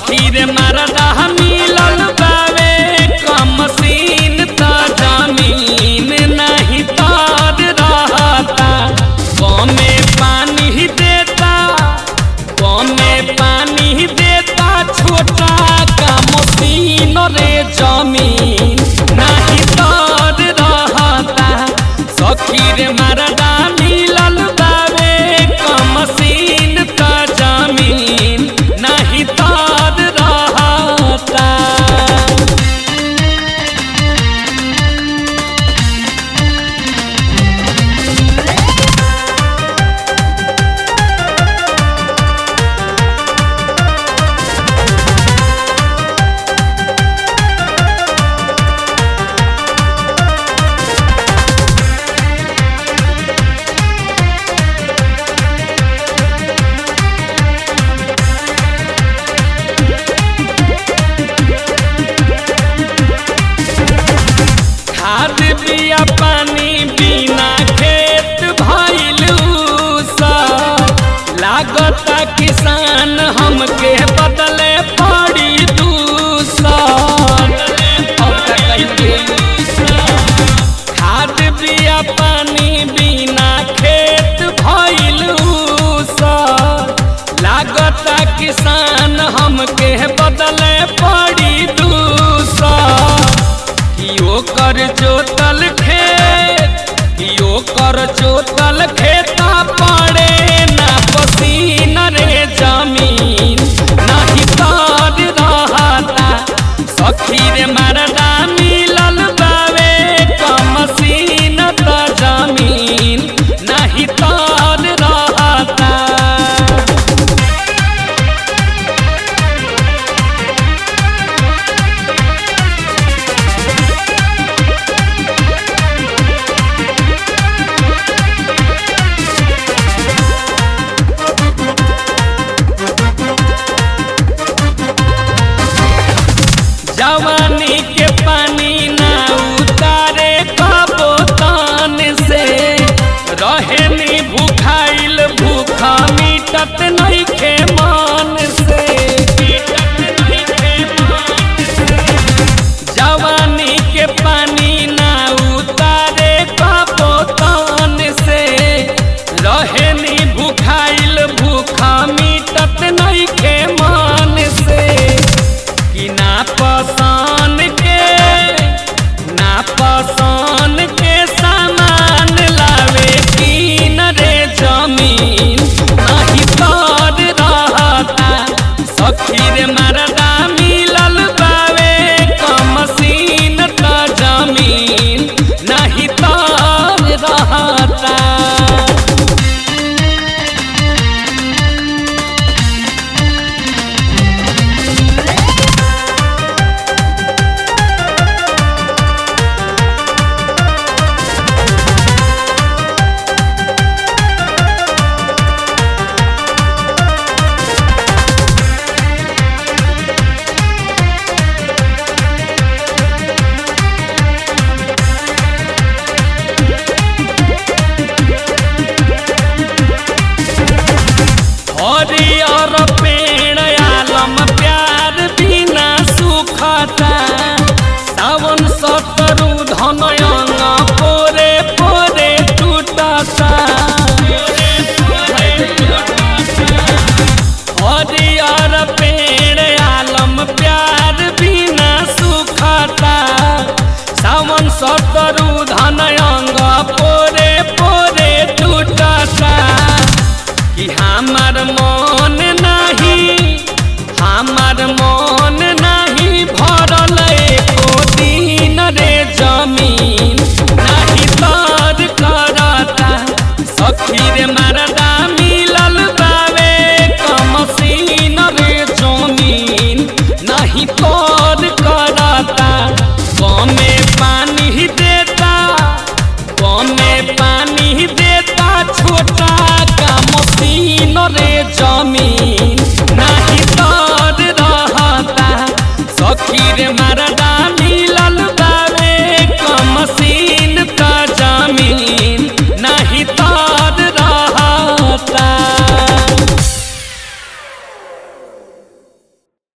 सखी रे मरदा मिलल बावे कमसीन त जमीन नहीं तार रहता। कमे पानी देता छोटा कमसीन रे जमीन नहीं तार रहता। सखी रे मरदा मिलल बावे कमसीन त जमीन नहीं तार रहता। खाद बिया पानी बिना खेत भइल लागता किसान हमके बदले पड़ी दूसर। खाद बिया पानी बिना खेत भइल लागता किसान हमके बदले पड़ी दूसर। कियो कर जोतल खेता पड़े ना पसीना रे जमीन नहीं तार रहता। सखी रे मरदा मिलल बावे कमसीन त जमीन नहीं तार रहता। जवानी के पानी ना उतारे कबो तान से रहेनी भूखाइल भूखा मिटत नहीं